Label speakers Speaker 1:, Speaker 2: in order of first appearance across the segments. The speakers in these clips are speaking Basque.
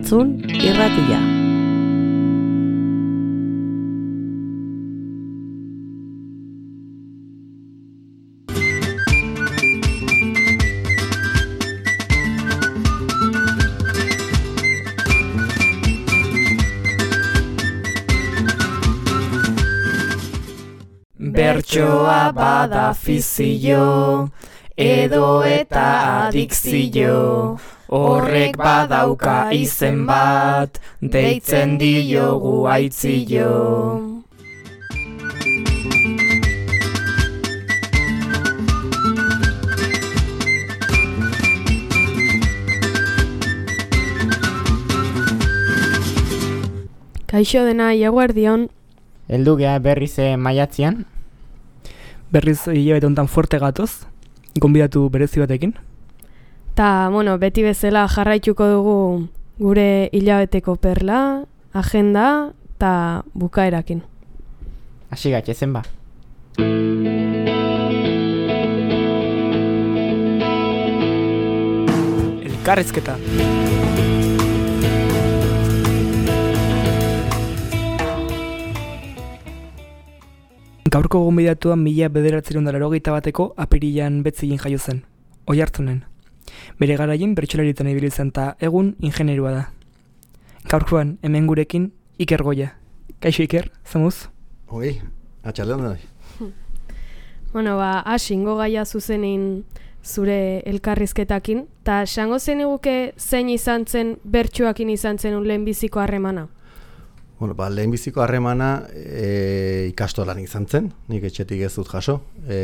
Speaker 1: Oihartzun irratia.
Speaker 2: Bertsoa bada fizio, edo eta adikzio, horrek badauka izen bat, deitzen diogu aitzio.
Speaker 3: Kaixo dena jaguardion.
Speaker 2: Heldu gea berriz maiatzean.
Speaker 4: Berriz hilabete honetan fuerte gatoz, gonbidatu berezi batekin.
Speaker 3: Ta, beti bezala jarraituko dugu gure hilabeteko perla, agenda eta bukaerakin.
Speaker 2: Hasi gatzezen ba.
Speaker 4: Elkarrizketa. Gaurko gonbidatua 1981 apirilean betzigin jaio zen, Oihartzunen. Bere garaien bertsolaritzen ibili zen ta egun ingenerua da. Gaurkoan hemen gurekin Iker Goia. Kaixo Iker, zamuz?
Speaker 5: Oi, atxaldean da.
Speaker 3: Hasingo gaia zuzenin zure elkarrizketakin, ta esango zeniguke zein izan zen bertsuakin izan zen lehenbiziko harremana?
Speaker 5: Lehenbiziko harremana ikastolan izan zen, nik etxetik ez dut jaso.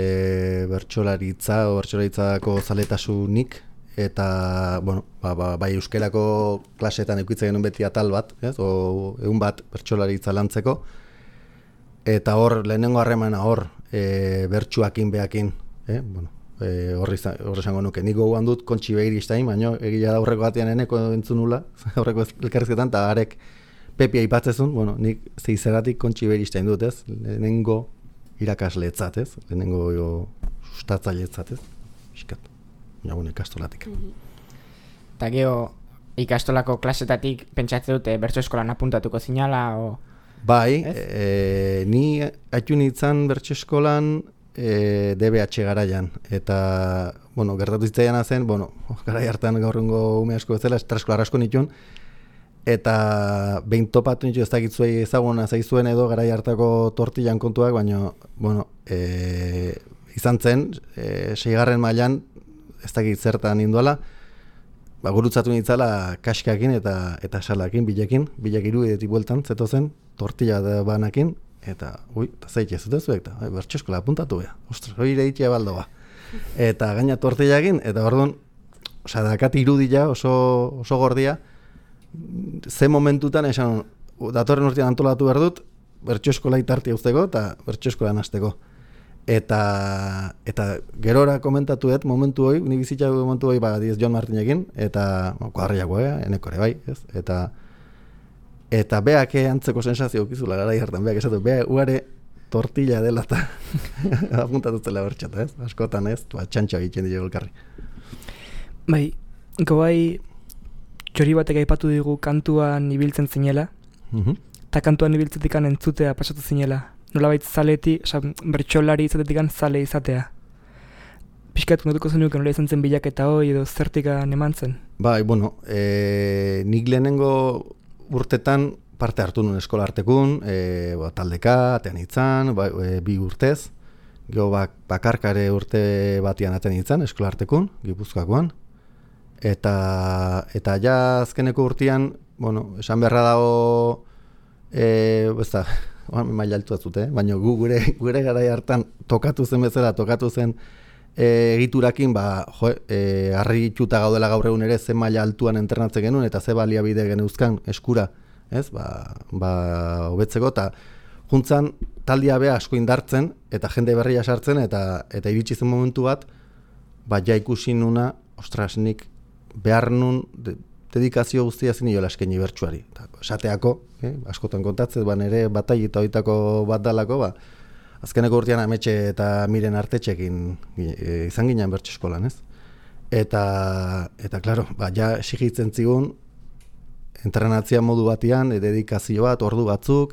Speaker 5: Bertsolaritzako zaletasunik, eta bai euskerako klaseetan eukitzen genuen beti atal bat, egun bat bertsolaritza lantzeko. Eta hor, lehenengo harremana hor, bertsuakin behakin, horri esango nuke. Nik gogoan dut Kontxi Begiristain, baina egia da horreko batean eneko entzunula, horreko elkarrizketan, eta harek Pepi aipatzezun, nik zeizeratik Kontxi Begiristain dut, lehenengo irakasleetzat, lehenengo sustatzaileetzat, iskat, ikastolatik.
Speaker 2: Eta geho, ikastolako klasetatik pentsatze dute bertso eskolan apuntatuko zinala, o...
Speaker 5: Bai, ni haitu nintzen bertso eskolan DBH garaian, eta, gertatu zitzaiana zen, garai hartan gaurrengo ume asko bezala, estraskola asko nituen, eta behin topatu nintzen ez dakitzuei ezaguna zaizuen edo garai hartako tortillan kontuak, baina, izan zen, 6. mailan ez dakit zertan ninduala, gurutzatu nintzala kaskakin eta salakin, bilak iruditik bueltan, zeto zen, tortilla banakin, eta, zaitxe zutezuek, eta bertso eskola apuntatu beha, hori ireitea baldoa. Eta gaina tortillakin, eta orduan, dakat irudia oso gordia, ze momentutan esan, datorren urtean antolatu behar dut, bertso eskola itartia uzteko eta bertso eskola nasteko. Eta gerora komentatu dut momentu hori, ni bizitza momentu hori Diez Jon Martinekin, eta kuadriago eneko ere bai, ez? Eta beak antzeko sensazio okizula gara hartan, beak esatu, beak uare tortilla dela eta apuntatu zela bertxata, ez? Askotan ez, txantxa egiten dira elkarri.
Speaker 4: Bai, gobai txori batek aipatu digu kantuan ibiltzen zinela, eta kantuan ibiltzetik entzutea pasatu zinela. Nolabait bertsolari izatetik zale izatea. Piskat notuko zenuken nola izan zen bilaketa hoi edo zertikan eman zen? Bai,
Speaker 5: nik lehenengo urtetan parte hartu nuen eskola artekun, taldeka, atean itzan, 2 urtez, geho bakarkare urte batian atean itzan, eskola artekun, Gipuzkoakoan. Eta ja azkeneko urtean, esan beharra dago, maila altu atzute, baina gure garai hartan tokatu zen bezala, tokatu zen egiturakin, harritxuta gaudela gaur egun ere ze maila altuan entrenatzen genuen, eta ze baliabide geneuzkan eskura, hobetzeko, eta juntzan taldia beha asko indartzen, eta jende berria sartzen, eta iritsi zen momentu bat, ja ikusi nuna, nik behar nun dedikazio guztia zen nioela eskaini bertsuari. Esateako, askotan kontatzen, ere batai eta oitako bat dalako, azkeneko urtean Ametxe eta Miren Artetxekin izan ginen bertso eskolan, ez? Eta klaro, ja exigitzen zigun entrenatzia modu batean, dedikazio bat, ordu batzuk,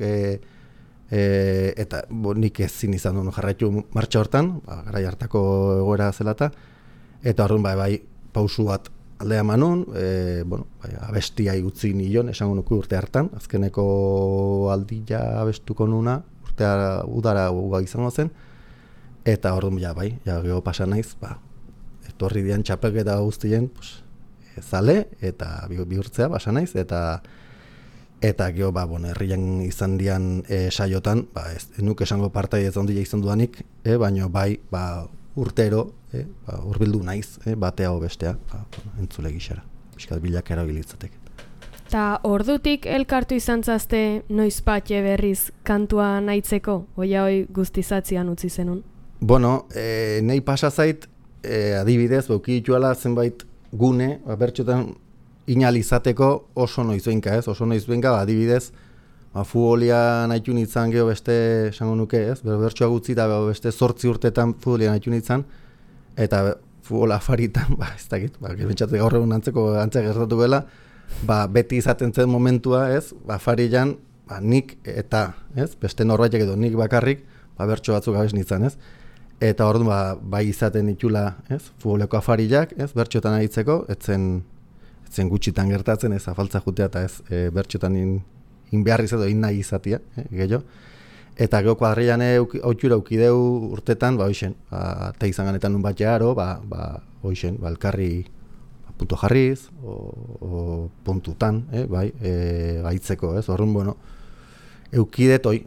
Speaker 5: eta nik ezin izan duen jarraitu martxa hortan, garai hartako egoera zelata, eta orduan bai pausu bat aldea manun, abestia igutzi nion, esango nuke urte hartan, azkeneko aldia abestuko nuna, urtea udara uga izango zen, eta orduan geho pasa naiz, etorri dian txapelketa guztien, zale, eta bihurtzea pasa naiz, eta geho, herrian izan dian saiotan, ez nuke esango partai ez ondia izan dudanik, baina urtero, urbildu naiz, batea o bestea, entzule gixara, pixkat bilakera bilitzatek.
Speaker 3: Ta ordutik elkartu izan zazte noiz patxe berriz kantua nahitzeko, hoi guztizatzian utzi zenun?
Speaker 5: Bueno, nahi pasa zait, adibidez, bauki dituala zenbait gune, bertxotan inalizateko oso noizbenka, oso noizbenka, adibidez, futbolia nahitu nintzen geho beste, esango nuke, bertxoa gutzi eta beste 8 urtetan futbolia nahitu nintzen, eta futbol afaritan, ez dakit, gerbentsatu gaur egun antzek gertatu gela, beti izaten zen momentua, afarian, nik eta, beste norbaitek edo nik bakarrik, bertxo batzuk abez nintzen, eta orduan bai izaten itxula, futboleko afariak, bertxotan ahitzeko, etzen gutxitan gertatzen, afaltza jutea eta bertxotan inbeharriz edo nahi izatia, gehiago. Eta geho kuadrian hautxura aukideu urtetan, hoixen, eta izan ganetan nun bat jaro, hoixen, elkarri punto jarriz, o puntutan, gaitzeko, orduan, eukidet hoi,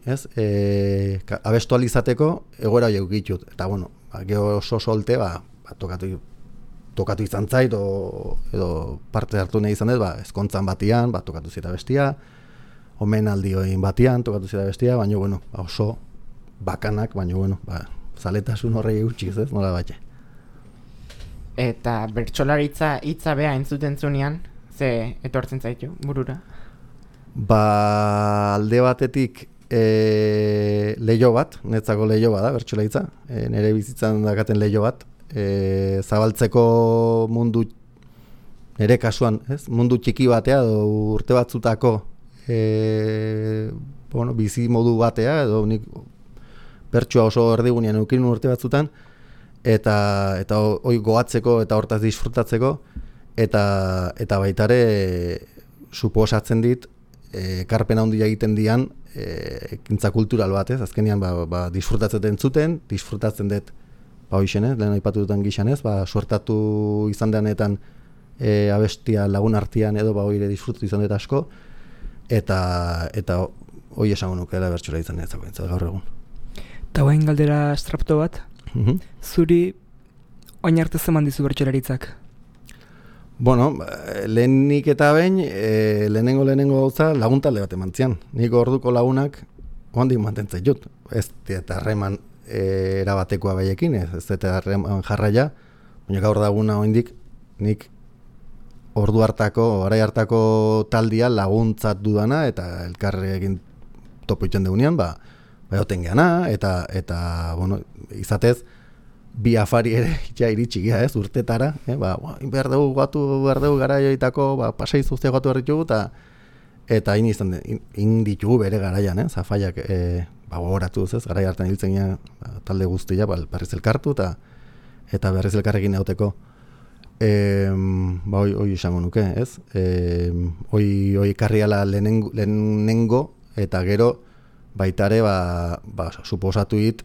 Speaker 5: abestu alizateko, egoera hoi eukitut. Eta, geho oso solte, tokatu izan zait, edo parte hartu nahi izan dut, ezkontzan batian, tokatu zita bestia, omenaldioin batian, tokatu zita bestia, baina, oso bakanak, baina, zaletasun horrei gutxiz, nola batxe.
Speaker 2: Eta bertsolaritza hitza beha entzuten zunean, ze etortzen zaitu, burura?
Speaker 5: Alde batetik leio bat, netzako leio bat da, bertsolaritza, nire bizitzan dakaten leio bat, zabaltzeko mundu, nire kasuan, mundu txiki batea, edo urte batzutako bizi modu batea, edo nik bertsua oso erdigunean eukin urte batzutan, eta hoi goatzeko eta hortaz disfrutatzeko, eta baitare suposatzen dit, karpena handia egiten dian, ekintza kultural bat, azkenean disfrutatzen zuten, disfrutatzen dut, hoixen, lehen aipatu dutan gixan, suertatu izan denetan abestia lagun artean edo hoire disfrutatu izan dut asko, eta hoi esango nukela bertsola izan ez gaur egun.
Speaker 4: Eta hain galdera estrapto bat, zuri oin arte zeman dizu bertsolaritzak?
Speaker 5: Bueno, lehenik eta behin, lehenengo gauza laguntalde bat emantzian. Nik orduko lagunak ondik mantentzen jut. Ez eta harreman erabatekoa behekin, ez eta harreman jarraia, baina gaur daguna oindik nik ordu hartako, garai hartako taldia laguntzat dudana, eta elkarrekin topo itxen deunean, oten geana, eta izatez, bi afari ere iritsi geha, urtetara, behar dugu garaioitako, pasai zuztea gatu erritugu, eta inditugu bere garaian, zafaiak gogoratu duz, garai hartan hiltzen geha talde guztia, berriz elkartu, eta berriz elkarrekin euteko. Hoi esango nuke, hoi karriala lehenengo, eta gero baitare, suposatu hit,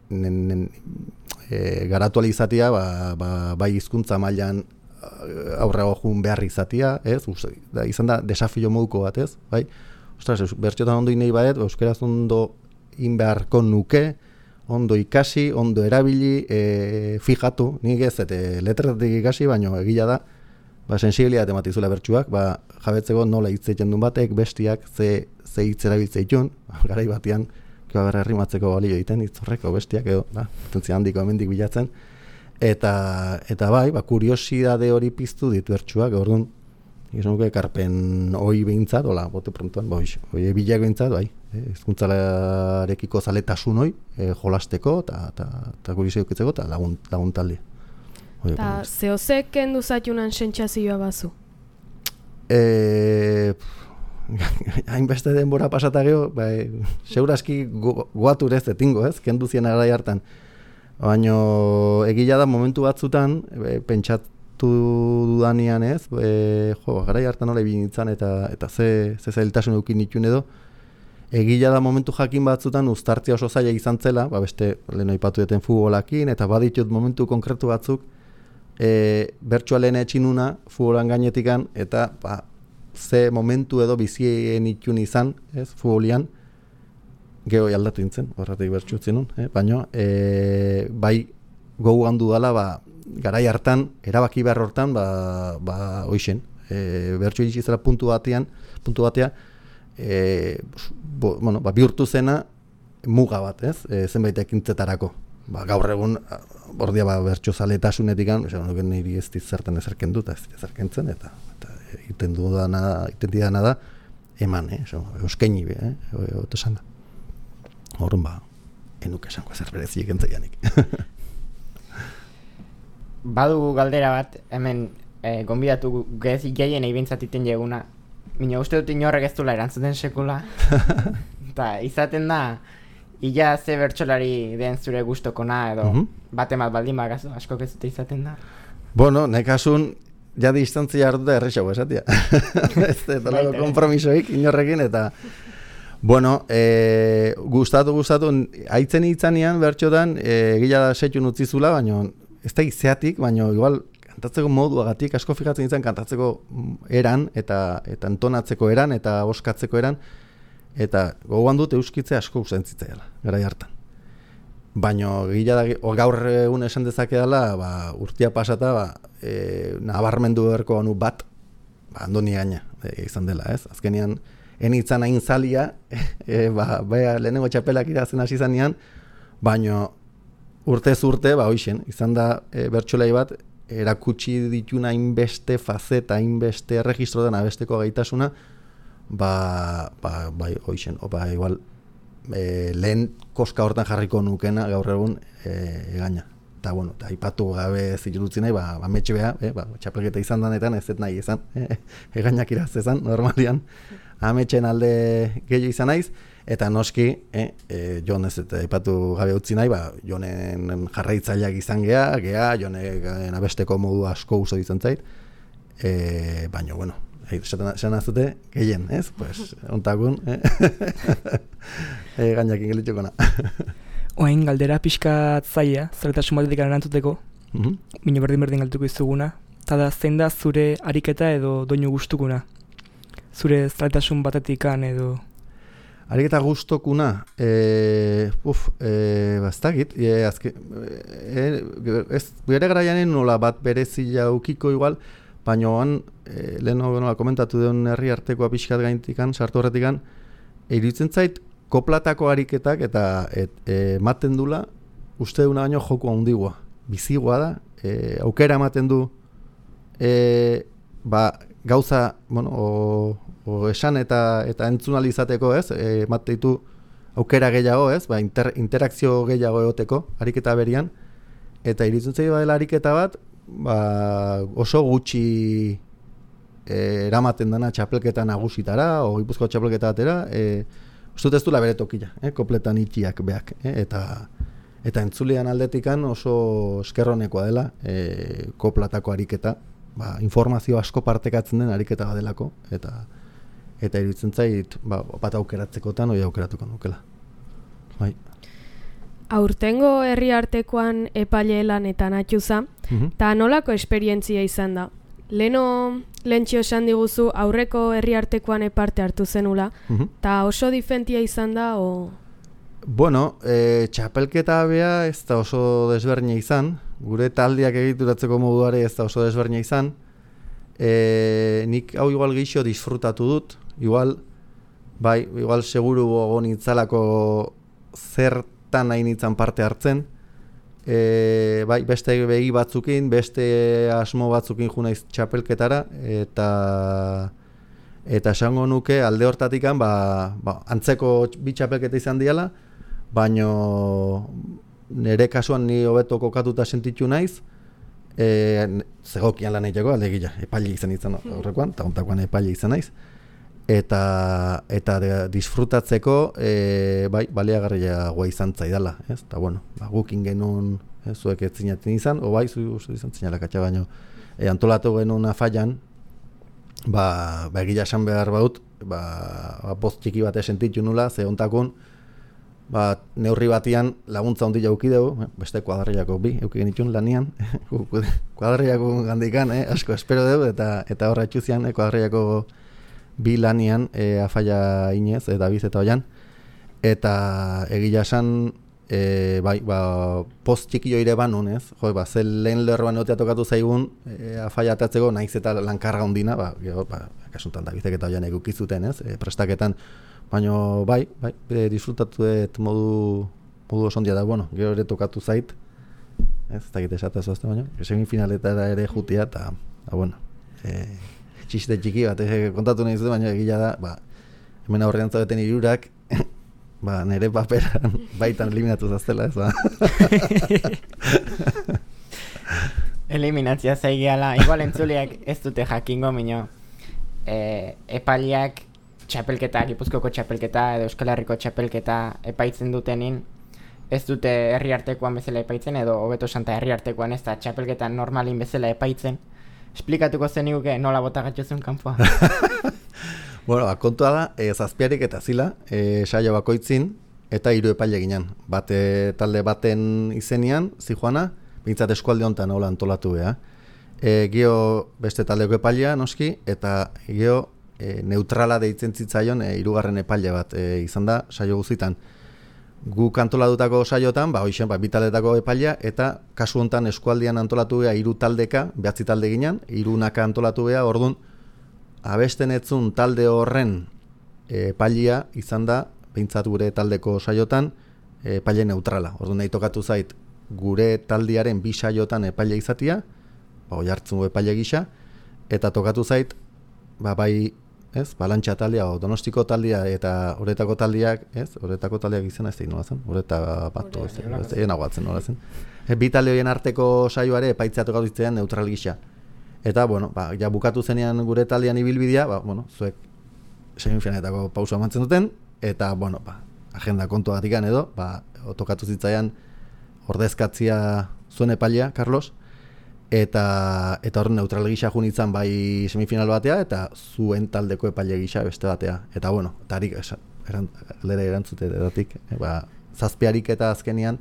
Speaker 5: garatu alizatia, bai hizkuntza mailan aurrego jun behar izatia, izan da desafio moduko bat, bai? Ostras, bertxotan ondo inei badet, euskeraz ondo inbeharko nuke, ondo ikasi, ondo erabili, fijatu, nik ez, letretatik ikasi, baina egila da, sensibilitate matizula bertsuak, jabetzeko nola hitzeiten duen batek, bestiak, ze hitz erabiltzeitun, garai batean, berra herrimatzeko balio egiten, hitzorreko bestiak, edo, potentzia handiko hemendik bilatzen, eta bai, kuriosidade hori piztu ditu bertsuak, orduan, izan nuke, karpen hoi behintzat, hola, bote prontuan, hoi bilak behintzat, bai, hizkuntzalarekiko zaletasun hoi, jolasteko, eta kuriosidade ukitzeko, eta lagun talde.
Speaker 3: Eta zehozek kendu zaiunan sentsazioa bazu?
Speaker 5: hainbeste denbora pasata geho, segurazki goatur ez etingo, ez, kenduzien arai hartan. Baina egila da momentu batzutan, pentsatu dudanean ez, garai hartan nola ibili nintzen eta ze zailtasun eukin nituen edo, egila da momentu jakin batzutan uztartzea oso zaila izan zela, beste lehen aipatu duten futbolakin, eta baditut momentu konkretu batzuk, bertsoa etxinuna futbolan gainetikan, eta ze momentu edo bizien itxun izan, ez, futbolian, geho aldatu nintzen, horretik bertxutzen nun, baina bai gogu handu dela, garai hartan, erabaki behar hortan, hoixen, bertxo iritsi zela puntu batea, bihurtu zena muga bat, ez, zenbait ekintzetarako. Gaur egun, bordia bertxo zaletasunetik niri ez dizertan ezerken dut, ez dizerkentzen, eta iten didana da, eman, euskaini be, oto esan da. Horren enuk esango ezer bereziek entzaianik.
Speaker 2: Badu galdera bat, hemen gonbidatu gehien eibintzatiten jeguna. Mina uste dut inorrek ez dula erantzuten sekula. Eta izaten da, illa ze bertsolari den zure gustokona edo batemat baldin bagazu, askok ez dute izaten da.
Speaker 5: Bueno, nekasun, ja distantzia hartuta errexago esatia. Ez dolako kompromisoik inorrekin eta... Bueno, gustatu, haitzen itzanean bertxotan, egila da setxun utzizula, baina ez da izeatik, baina igual kantatzeko moduagatik, asko fijatzen izan kantatzeko eran, eta entonatzeko eran, eta boskatzeko eran, eta gogoan dut euskitze asko usentzitzaela, garai hartan. Baina egila da, gaur egun esan dezake dela, urtia pasata, nabarmendu berko anu bat, andoni gaina izan dela, ez? Azkenean, enitzan hain zalia, lehenengo txapelak irazen hasi zanean, baina urtez urte, hoixen, izan da bertsolai bat, erakutsi dituna hainbeste fazeta, hainbeste erregistrotan abesteko gaitasuna, hoixen, igual, lehen koska hortan jarriko nukena gaur egun egaina. Eta, bueno, aipatu gabe zirutzen nahi, metxe beha, txapelketa izan danetan, ez nahi izan, egainak iraz ezan, normalian, ametxen alde gehiago izan naiz, eta noski, jon ez eta aipatu gabe utzi nahi, jonen jarraitzaileak izan geha, jonen abesteko modu asko uso izan zait, baina, bueno, esan azute, gehien, ez? Pues, ontakun, egainak ingelitxukona.
Speaker 4: Oain galdera pixka zaila, zaletasun batetik erantzuteko, bino berdin galtuko izuguna, eta da zein da zure ariketa edo doinu gustukuna? Zure zaletasun batetikan edo...
Speaker 5: Ariketa gustokuna, bastakit, bere garaianen nola bat berezila ukiko igual, baina leheno komentatu duen herri artekoa pixkat gaintikan, sartu horretikan, iruditzen zait, koplatako ariketak eta ematen dula uste duna baino joko handigua. Bizigoa da, aukera ematen du gauza, bueno, esan eta entzunal izateko, ez? Ematen ditu aukera gehiago, ez? Interakzio gehiago egoteko ariketa berian, eta iruditzen zait dela ariketa bat, oso gutxi eramaten dana txapelketa nagusitara, o Gipuzkoa txapelketa atera, ustut ez du bere tokila, kopletan itxiak beak, eta entzulean aldetikan oso eskerronekoa dela, koplatako ariketa, informazio asko partekatzen den ariketa badelako, eta iruditzen zait, bat aukeratzekotan, hori aukeratuko nukela. Bai.
Speaker 3: Aurtengo herri artekoan epaile lanetan atxuza, eta nolako esperientzia izan da? Lehentxio esan diguzu aurreko herri artekoan parte hartu zenula, eta oso difentia izan da, o...
Speaker 5: Bueno, txapelketa bea ez da oso desberdina izan, gure taldeak egituratzeko moduare ez da oso desberdina izan, nik hau igual geixo disfrutatu dut, igual seguru gogo nintzalako zertan nahi nintzen parte hartzen, beste begi batzukin, beste asmo batzukin jo naiz txapelketara, eta esango nuke alde hortatikan antzeko bi txapelketa izan diala, baino nire kasuan ni hobeto kokatuta sentitu naiz, zegokian lan egiteko, alegia, epaile izan aurrekoan, eta ontakoan epaile izan naiz. Eta disfrutatzeko baliagarriagoa izan zaidala, ez? Eta bueno, gukin genuen zuek ez zinaten izan, zu izan zinalakatxa baino, antolatu genuen afaian, egia esan behar baut, poz txiki bat sentitu nula, ze ontakun, neurri batian laguntza ondila eukideu, beste kuadrillako bi euki genitun lanian, kuadrillako gandikan, asko espero dugu, eta horra etxuzian, kuadrillako bi lanian afaia inez, eta biz eta oian, eta egia esan, poz txiki joire banun, ez? Zer lehen lerroan egotea tokatu zaigun, afaia atatzeko, nahiz eta lankarga ondina, kasuntan da bizek eta oian egukizuten, ez? Prestaketan, baina disfrutatu dut modu osondia da, bueno, gero ere tokatu zait, ez dakit esataz azte baina, semifinaletara ere jutia, eta, bueno, txiste txiki bat, kontatu nahi zute, baina egila da, hemen aurrean zaudeten hirurak, nire paperan baitan eliminatu zaztela, ez ba.
Speaker 2: Eliminatzia zaigeala, igual entzuliak ez dute jakingo, minio, epaileak txapelketa, Gipuzkoako txapelketa edo Euskal Herriko txapelketa epaitzen dutenin, ez dute herriartekoan bezala epaitzen, edo hobeto santa herriartekoan ez da txapelketa normalin bezala epaitzen. Esplikatuko zeniguke nola bota gatxozun kanpoa?
Speaker 5: Bueno, kontua da, zazpiarik eta zila, saio bakoitzin, eta 3 epaile ginen. Talde baten izenian, zijoana, bintzat eskualde honetan hola antolatu beha. Gio beste taldeko epailea, noski, eta gio neutrala deitzen zitzaion 3. epaile bat izan da saio guztitan. Guk antolatutako saiotan, hoixen, bi taldetako epailea, eta kasu honetan eskualdean antolatu beha 3 taldeka, 9 talde ginen, 3 antolatu beha, orduan, abesten etzun talde horren epailea izan da, behintzat gure taldeko saiotan, epaile neutrala. Orduan nahi tokatu zait, gure taldearen 2 saiotan epaile izatia, oihartzun epaile gisa, eta tokatu zait, Balantxa taldea, Donostiko taldea eta horretako taldeak, horretako taldeak izena ez da inola zen, horreta batu, egin aguatzen nola zen. Bi talde horien arteko saioare epaitzatu gaudu iztean neutral gisa. Eta, ja bukatu zenean gure taldean ibilbidea, zuek semifinetako pausa emantzen duten, eta, agenda kontu batikan edo, tokatu zitzaian ordezkatzia zuen epailea, Carlos, eta horren neutral gisa jun izan bai semifinal batea, eta zuen taldeko epaile gisa beste batea. Eta, tarik lere erantzute edatik, zazpiarik eta azkenian,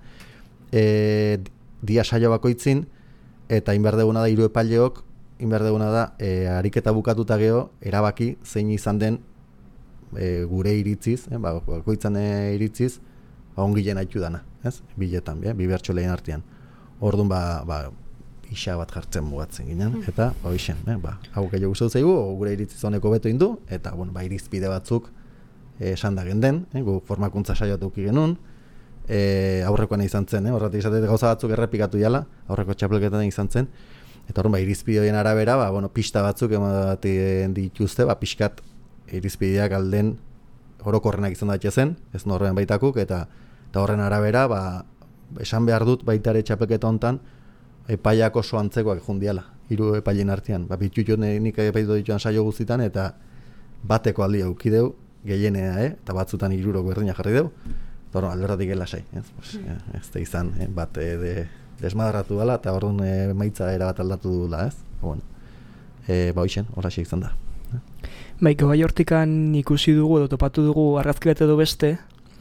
Speaker 5: dia saio bakoitzin, eta inberdeguna da 3 epaileok, inberdeguna da ariketa bukatuta geho, erabaki zein izan den gure iritziz, bakoitzan iritziz, ongilen haitu dana, biletan, bi bertso lehen artean. Orduan, isa bat jartzen mugatzen ginen, eta, hoixen, hau gehiago guztu zaigu, gure iritziz honeko beto indu, eta, irizpide batzuk esan da genden, gu formakuntza saioatu uki genuen, aurrekoan izan zen, horretik izatea gauza batzuk errepikatu jala, aurreko txapelketan izan zen, eta horren, irizpide horien arabera, pista batzuk ematen dituzte, pixkat irizpideak alden orokorrenak izan datxe zen, ez norrean baitakuk, eta horren arabera, esan behar dut baitare txapelketa hontan, epaiak oso antzekoak jundiala, 3 epailen artean. Bitutut nik epaitu dituan saio guztitan, eta bateko aldia ukideu, gehienea, eta batzutan 3 berdina jarri deu, eta albertatik elasai, ez da izan, bat desmadarratu dela, eta orduan maitza erabat aldatu dula, ez? Hoixen, horraxe izan da.
Speaker 4: Bai hortikan ikusi dugu, edo topatu dugu argazki bat edo beste,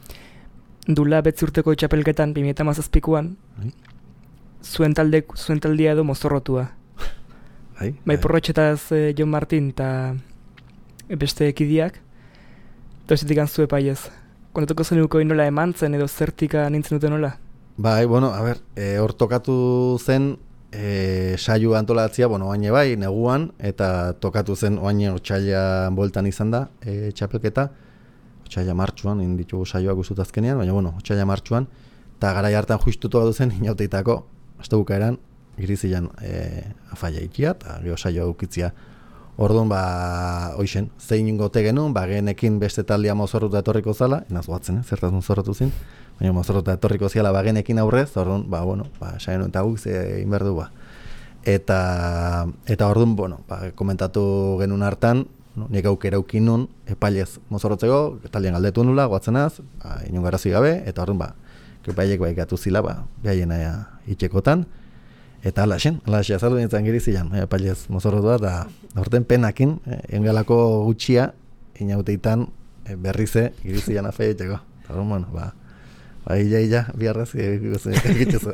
Speaker 4: dula 9 urteko txapelketan 2017an, zuen taldea edo mozorrotua. Porrotxetaz Jon Martin eta beste ekidiak, eta esetik antzu epaiez. Kontatuko zenuko nola eman zen edo zertika nintzen duten nola?
Speaker 5: Hor tokatu zen saio antolatzia, oaine bai, neguan, eta tokatu zen oaine otxaila boltan izan da txapelketa, otxaila martxuan, inditugu saioak uzutazkenean, baina otxaila martxuan, eta garai hartan justutu badu zen inauteitako, aste bukaeran, irizilan afaia ikia, eta geho saioa ukitzia. Orduan, hoixen, zein gote genuen, genekin beste taldea mozorruta etorriko zala, enaz guatzen, zertaz mozorrotu zin, baina mozorruta etorriko ziala genekin aurrez, orduan, saien eta guk ze inberdu, Eta orduan, bueno, komentatu genuen hartan, nik aukera aukin nun, epailez mozorrotzeko, taldean galdetu nula, goatzenaz, inon garazi gabe, eta orduan, epailek baikatu zila, behaien itxekotan, eta alaxen azaldu nintzen girizian, epailez mozorrotua, eta orten penakin, engalako gutxia, inauteitan berrize girizian afeieteko. Eta orduan, bueno, illa, biarraz, egitezu.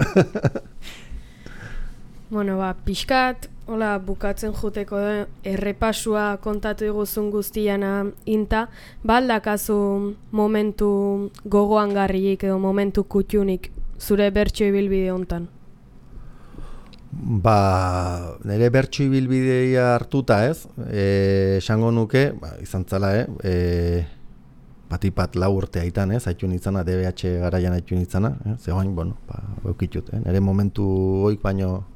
Speaker 3: Bueno, pixkat, hola, bukatzen juteko errepasua kontatu diguzun guztiana inta, baldakazu momentu gogoan garriik edo momentu kutxunik zure bertso ibilbide hontan?
Speaker 5: Nire bertso ibilbidea hartuta ez, esango nuke, izan zala, batipat 4 urte haitan, haitxun izana, DBH garaian haitxun izana, zegoain, bueno, eukitut, nire momentu oik baino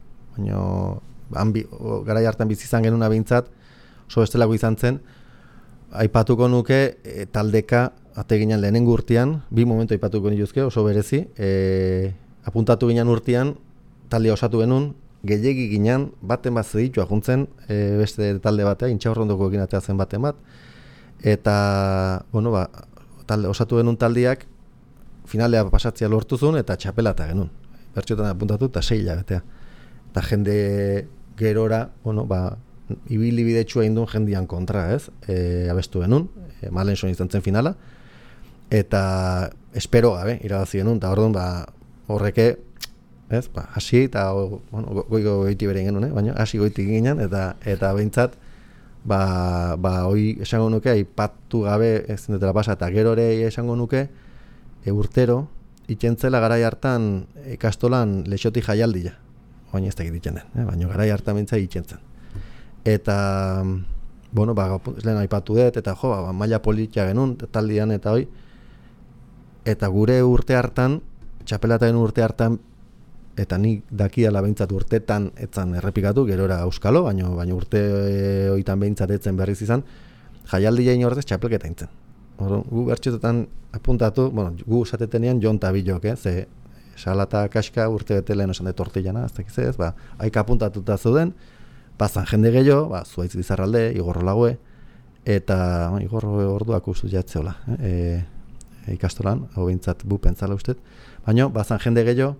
Speaker 5: garai hartan bizi izan genuna behintzat, oso bestelako izan zen, aipatuko nuke taldeka ateginan lehenengo urtean, 2 momentu aipatuko nituzke, oso berezi, apuntatu ginen urtean, taldea osatu genuen, gehiegi ginen, baten bat zeditua juntzen, beste talde batea, Intxaurrondoko egin atea zen baten bat, eta, bueno, osatu genuen taldeak, finalea pasatzea lortuzun, eta txapelata genuen. Bertxotan apuntatu, eta 6 hilabetea. Eta jende gerora, bueno, ibili bidetsua indun jendian kontra, ez? Abestu genuen, malen son izan zen finala, eta espero gabe, irabazi genuen, eta orduan, horreke, ez? Hasi, eta, bueno, goiti beren genuen, baina hasi goiti ginen, eta behintzat, hoi esango nuke, aipatu gabe ez dutela pasa, eta gero ere esango nuke, urtero, itxentzela garai hartan ikastolan Lexoti jaialdia. Oin ez dakit ditzen den, baina garai hartan bintza itxentzen. Eta, bueno, lehen aipatu dut, eta maila politia genuen, taldian eta hoi, eta gure urte hartan, txapelataen urte hartan, eta nik dakiala behintzat urtetan etzan errepikatu, gerora euskalo, baina urte hoitan behintzat etzen berriz izan, jaialdia inortez txapelketa intzen. Gu bertxetetan apuntatu, bueno, gu esatetenean jonta bilok, ze salata kaska urte bete lehen esan de tortillana, ez dakiz ez, haika apuntatuta zuden, bazan jende gehiago, Zuaitz Bizarralde, Igorro Lagoe, eta Igorro orduak usu jatzeola, ikastolan, hau behintzat bu pentsala ustez, baina bazan jende gehiago,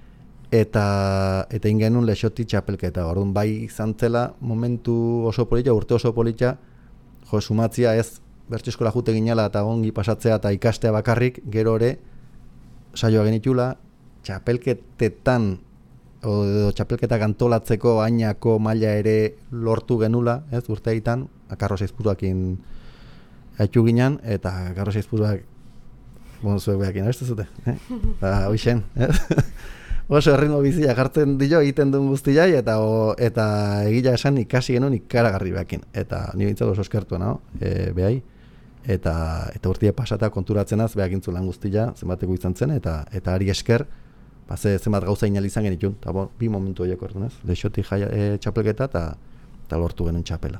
Speaker 5: eta ingenun Lexoti txapelketa, orduan bai izan zela momentu oso polita, urte oso polita, sumatzia ez bertso eskola jute ginela eta ongi pasatzea eta ikastea bakarrik, gero ere saioa genitula, txapelketetan edo txapelketak antolatzeko ainako maila ere lortu genula, ez, urte egiten, Karro Seizpuruakin haitu ginen, eta Karro Seizpuruak zuek behakin, abestu zute? Hoixen, ez? Oso erritmo bizia jartzen dio egiten duen guztiai, eta egila esan ikasi genuen ikaragarri behakin. Eta nire bintzat oso eskertua nago, behai. Eta urtie pasata konturatzenaz behakin lan guztia, zenbateko izan zen, eta ari esker, zenbat gauza inal izan genitun. Eta 2 momentu horiek orduan ez, Lexoti txapelketa eta lortu genuen txapela.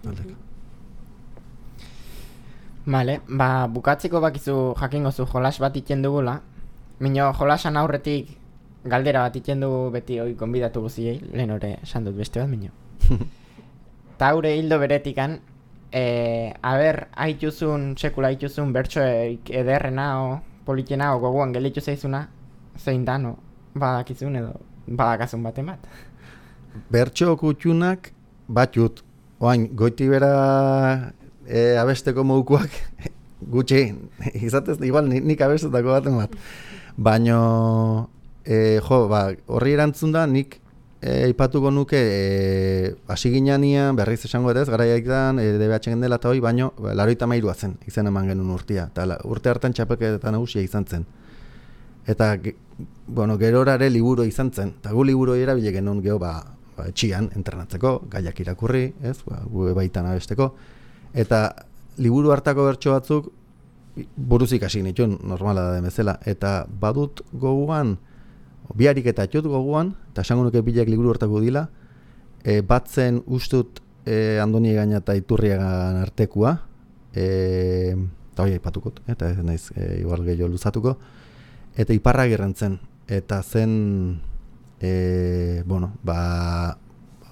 Speaker 2: Bale, bukatzeko bakizu jakingo zu jolas bat iten dugula. Mino jolasan aurretik galdera bat iten dugu beti hoi konbidatu guziei, lehen hori esan dut beste bat mino. Ta haure hildo beretikan, sekula haituzun bertsoek ederrena o politena o goguan gelitu zaizuna, zein da, no? Badakizun edo badakazun baten bat.
Speaker 5: Bertso kutxunak batut, oain, goiti bera abesteko modukoak gutxi, izatez, igual nik abestetako baten bat. Baina, horri erantzun da, nik aipatuko nuke hasi ginean berriz esango ez, garaiaitan, DBH dela eta hoi, baina 83 zen, izen eman genuen urtea. Eta urte hartan txapelketa nagusia izan zen. Eta, gerorare liburu izan zen. Eta gu liburu erabile genuen geho, etxian, entrenatzeko, gaiak irakurri, ez, gu baitan abesteko. Eta liburu hartako bertso batzuk buruzik hasi nituen, normala da demezela. Eta badut goguan, biharik eta etxut goguan, eta esango nuke bilak liburu hartako dila, batzen ustut Andoni Egaña eta Iturriagan artekua, eta hori aipatukot, eta ez naiz igual gehiago luzatuko, eta Iparragirren zen, eta zen,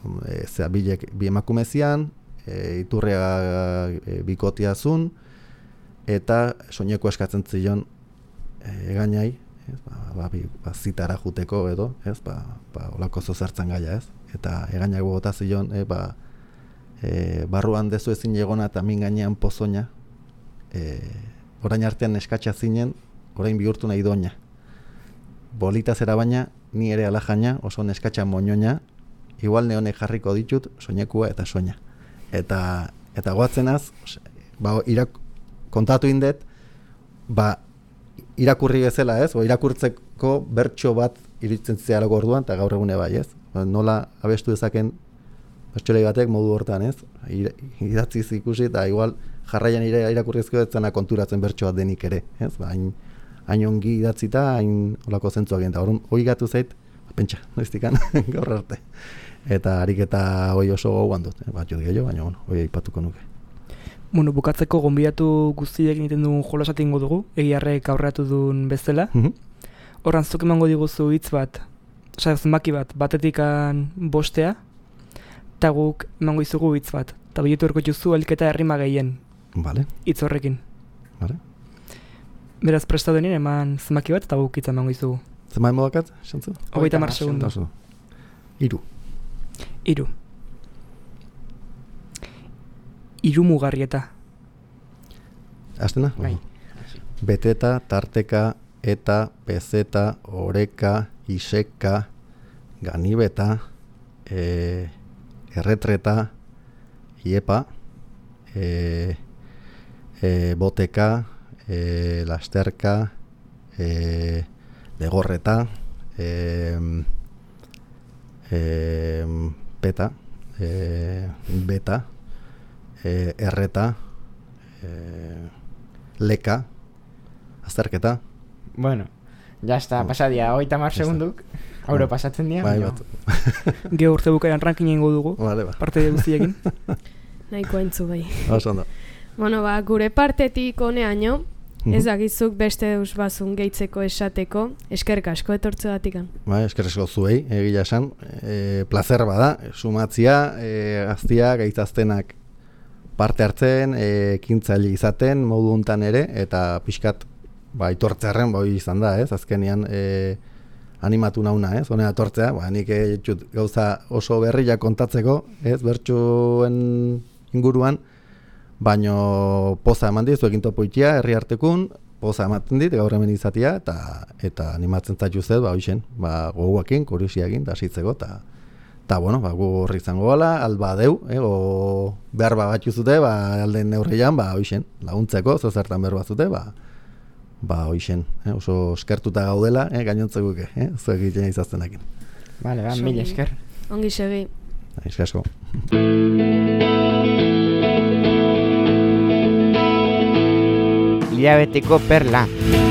Speaker 5: bi emakume zian, Iturria bikotia zun, eta soineko eskatzen zion Egainai, zitara juteko edo, olako zozartzen gaia, ez? Eta Egainai bota zion, barruan dezu ezin egona eta min gainean pozoina, orain artean eskatxa zinen, orain bihurtu nahi doina. Bolita zera baina, ni ere alajaina, oso neskatxa moñoina, igual neonek jarriko ditut, soinekua eta soina. Eta goatzenaz, kontatu indet, irakurri bezala, ez? Irakurtzeko bertso bat iritzen zitzaialako orduan, eta gaur egune bai, ez? Nola abestu dezaken bertsolari batek modu hortan, ez? Idatziz ikusi, eta igual jarraian irakurrizko etzena konturatzen bertso bat denik ere, ez? Hain ongi idatzita, hain olako zentzuak egin, eta hori gatu zait, pentsa, noiztikan, gaur arte. Eta ariketa hoi oso gogoan dut, bat jod gehiago, baina hori aipatuko nuke.
Speaker 4: Bukatzeko gonbidatu guztiek egiten dugun jolasa tingo dugu, egiarrek aurreatu duen bezala. Horran zuk emango diguzu hitz bat, zenbaki bat, batetikan 5, eta guk emango izugu hitz bat. Eta bilatu erko juzu aliketa errima gehien.
Speaker 5: Vale.
Speaker 4: Hitz horrekin.
Speaker 5: Vale.
Speaker 4: Beraz prestatu denien eman zenbaki bat eta guk hitz emango izugu.
Speaker 5: Zenbaki modakat, xantzu?
Speaker 4: 30 segundo. 3. Mugarrieta.
Speaker 5: Aztena?
Speaker 2: Bai.
Speaker 5: Beteta, tarteka, eta, pezeta, oreka, iseka, ganibeta, erretreta, iepa, boteka, lasterka, legorreta, peta, beta, erreta, leka, azterketa.
Speaker 2: Bueno, ya está, pasadia 30 segunduk, auro pasatzen dira.
Speaker 5: Bai, bat.
Speaker 4: Geo urte bukaeran ranking egingo dugu,
Speaker 5: Vale, ba.
Speaker 4: parte guztiekin.
Speaker 3: Nahiko entzu bai.
Speaker 5: Oso ondo.
Speaker 3: Bueno, gure partetik honeaino, ez dakizuk beste deus bazun gehitzeko esateko, eskerrik asko etortzeagatik.
Speaker 5: Bai, eskerrik asko zuei, egia esan, placer bada, sumatzia, gaztia, gaitzaztenak parte hartzen, ekintzaile izaten, modu hontan ere, eta pixkat, itortzearen izan da, ez? Azkenean animatu nauna, ez? Honea etortzea, nik gauza oso berriak kontatzeko, ez? Bertxuen inguruan, baino poza eman dizu egin topoitia, herri hartekun, poza ematen dit, gaur hemen izatea, eta animatzen zaitu zez, hoxen, goguakin, kuriosiakin, da sitzeko, eta bueno, gu horri izango gala, alba deu, o behar bat zute, alden neurrian, hoxen, laguntzeko, zozertan behar bat zute, hoxen, oso eskertuta gaudela, gainontzeguke, zuek egiten izaztenakin.
Speaker 2: Vale, mil esker.
Speaker 3: Ongi segi.
Speaker 5: Esker asko.
Speaker 2: Hilabeteko perla.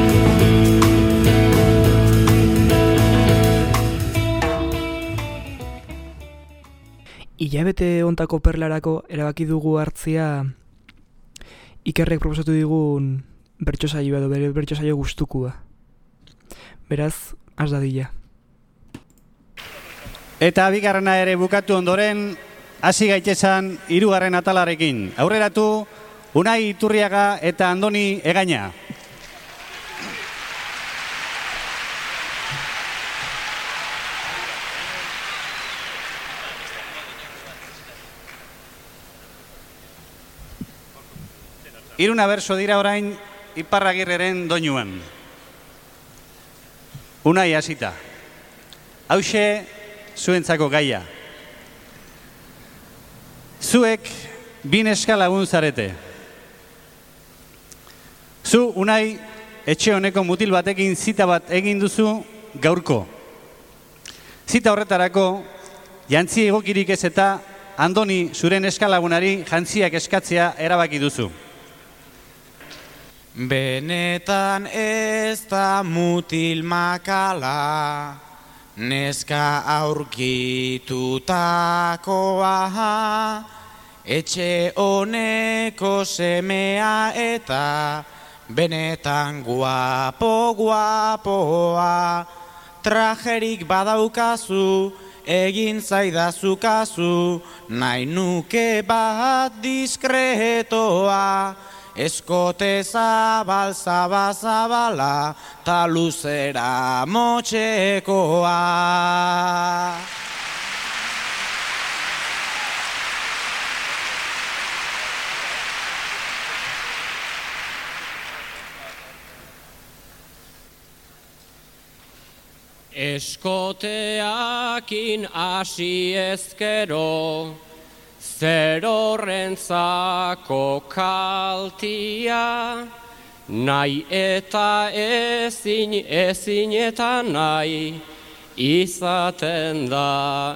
Speaker 4: Hilabete hontako perlarako erabaki dugu hartzia Ikerrek proposatu digun bertso saioa edo bere bertso saio gustukua. Beraz, has dadila.
Speaker 1: Eta bigarrena ere bukatu ondoren, hasi gaitesan 3. atalarekin. Aurreratu, Unai Iturriaga eta Andoni Egaina. Hiruna berso dira orain Iparragirreren doinuan. Unai hasita. Hauxe zuentzako gaia. Zuek bi neska lagun zarete. Zu, Unai, etxe honeko mutil batekin zita bat egin duzu gaurko. Zita horretarako, jantzi egokirik ez eta Andoni zuren eskalagunari jantziak eskatzea erabaki duzu.
Speaker 6: Benetan ez da mutil makala, neska aurkitutakoa, etxe honeko semea eta benetan guapoa, trajerik badaukazu egin zaidazu kasu, nahi nuke bat diskretoa, eskote zabal, zabala, ta luzera motxekoa.
Speaker 7: Eskoteakin hasi ezkero, zer horrentzako kaltia, nahi eta ezin eta nahi, izaten da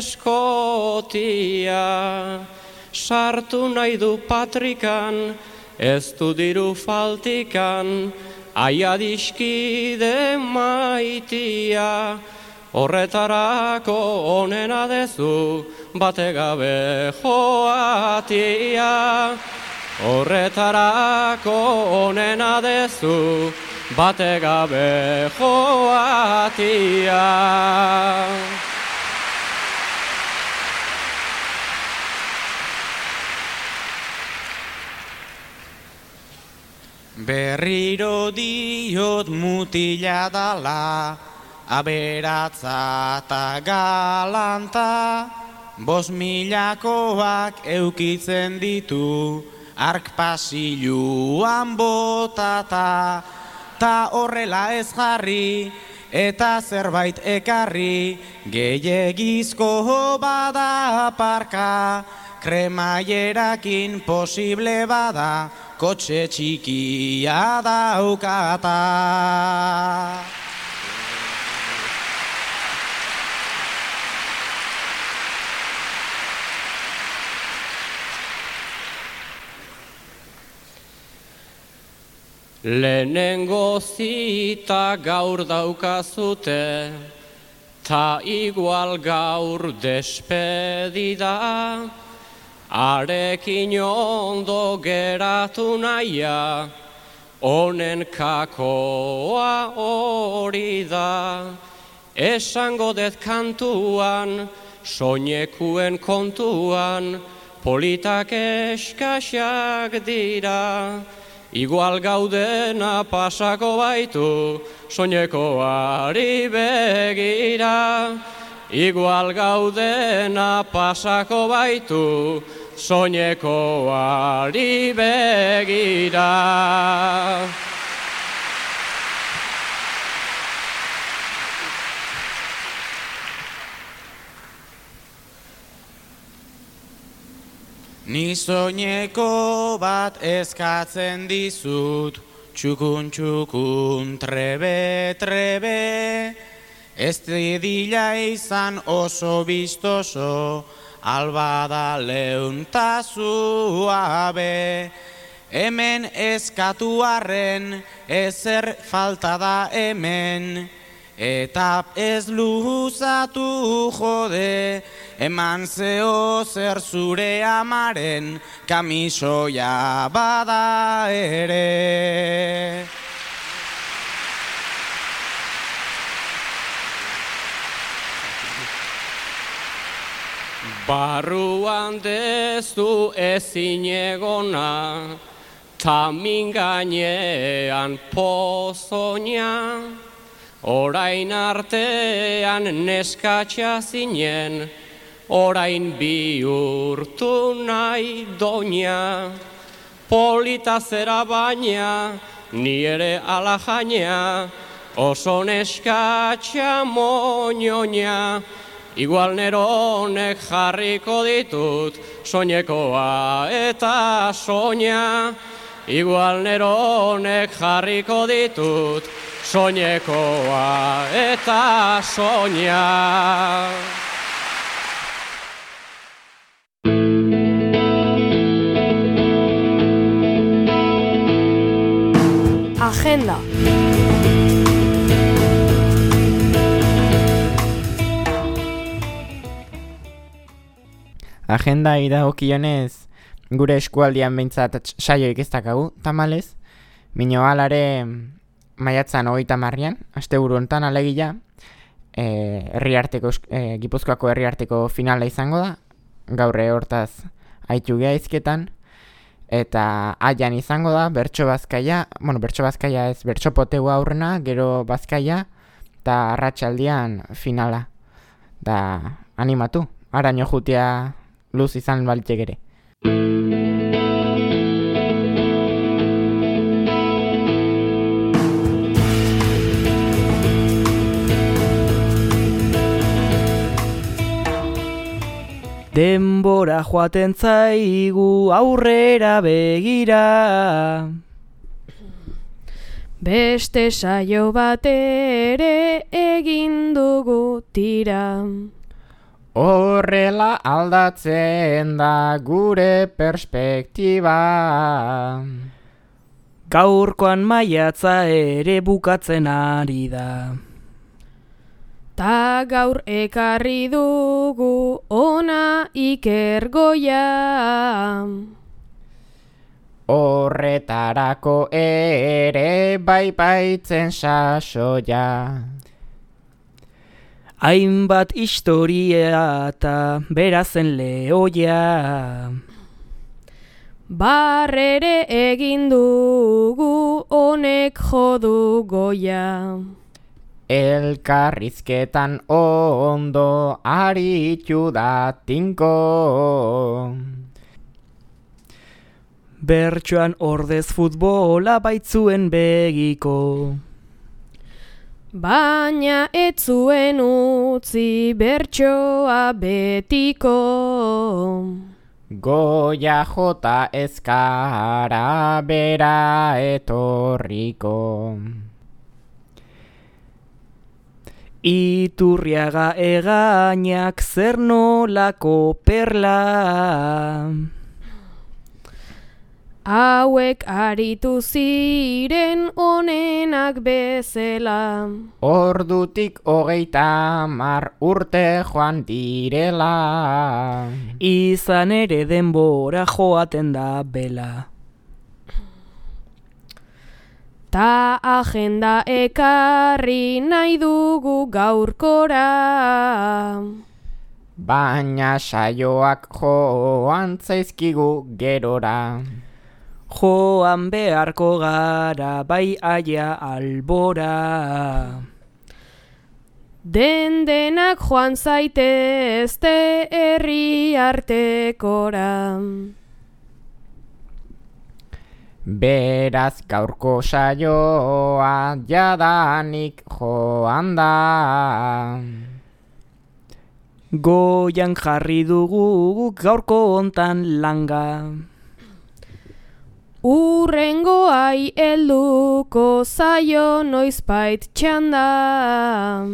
Speaker 7: eskotia. Sartu nahi du patrikan, ez du diru faltikan, aia dizkide maitia, horretarako onena dezu, bate gabe joatia. Horretarako onena dezu, bate gabe joatia.
Speaker 6: Berriro diot mutila dala, aberatza eta galanta, 5.000koak eukitzen ditu, ark pasiluan botata, ta horrela ez jarri, eta zerbait ekarri, gehiegizko bada parka, kremaierakin posible bada, kotxe txikia daukata.
Speaker 7: Lehenengo zita gaur daukazute, ta igual gaur despedida, arekin ondo geratu naia, honen kakoa hori da. Esango dut kantuan, soinekuen kontuan, politak eskaxak dira. Igual gaudena pasako baitu, soinekoari begira. Igual gaudena pasako baitu, soinekoari begira.
Speaker 6: Ni soineko bat eskatzen dizut, txukun txukun, trebe trebe, ez didila izan oso biztoso, albada leuntazu abe. Hemen eskatu arren, ezer falta da hemen, eta ez luzatu jode, eman zeo zer zure amaren, kamisoia bada ere.
Speaker 7: Barruan dezu ezin egona, ta min gainean pozoina, orain artean neskatxa zinen, orain bihurtu nahi doina. Polita zera baina, ni ere ala jaina, oso neskatxa moñoña. Igual neronek jarriko ditut, soinekoa eta soña. Igual neronek jarriko ditut, soinekoa eta soña.
Speaker 3: Agenda.
Speaker 2: Agenda idagokionez gure eskualdian behintzat saioik ez dakagu, tamalez. Mino alare maiatzan 30an, asteburu hontan alegia, Gipuzkoako herriarteko finala izango da, gaur hortaz aitu gehaizketan, eta aian izango da, bertso bazkaia ez, bertso poteu aurrena, gero bazkaia, eta arratsaldean finala. Da, animatu, araño jutea luz izan balitek ere.
Speaker 4: Denbora joaten zaigu aurrera begira.
Speaker 3: Beste saio bat ere egin dugu tira.
Speaker 2: Horrela aldatzen da gure perspektiba.
Speaker 4: Gaurkoan maiatza ere bukatzen ari da.
Speaker 3: Ta gaur ekarri dugu ona Ikergoia.
Speaker 2: Horretarako ere baitzen sasoia.
Speaker 4: Hainbat historia eta berazen lehoia.
Speaker 3: Barrere egin dugu honek jodu goia.
Speaker 2: Elkarrizketan ondo aritu da tinko.
Speaker 4: Bertsoan ordez futbola baitzuen begiko.
Speaker 3: Baina ez zuen utzi bertsoa betiko.
Speaker 2: Goia jota ezkara bera etorriko.
Speaker 4: Iturriaga egainak zer nolako perla.
Speaker 3: Hauek aritu ziren onenak bezela.
Speaker 2: Ordutik 30 urte joan direla.
Speaker 4: Izan ere denbora joaten da bela.
Speaker 3: Ta agenda ekarri nahi dugu gaurkora.
Speaker 2: Baina saioak joan zaizkigu gerora.
Speaker 4: Joan beharko gara bai aia albora.
Speaker 3: Denak joan zaitezte herri artekora.
Speaker 2: Beraz gaurko saioa jadanik joan da.
Speaker 4: Goian jarri dugu gaurko hontan langa.
Speaker 3: Urrengoai helduko zaio noizbait txanda.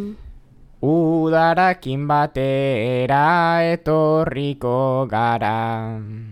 Speaker 2: Udarakin batera etorriko gara.